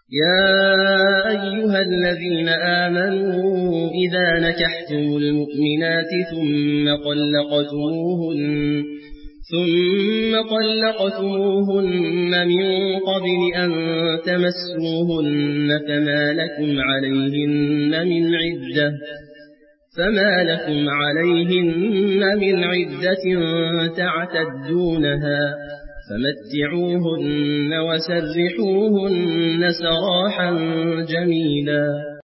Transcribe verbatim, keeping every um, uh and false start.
يا أيها الذين آمنوا إذا نكحتم المؤمنات ثم طلقتموهن ثم طلقتموهن من قبل أن تمسوهن فما لكم عليهن من عدة فما لكم عليهن من عدة تعتدونها فمتعوهن وسرحوهن سراحا جميلا.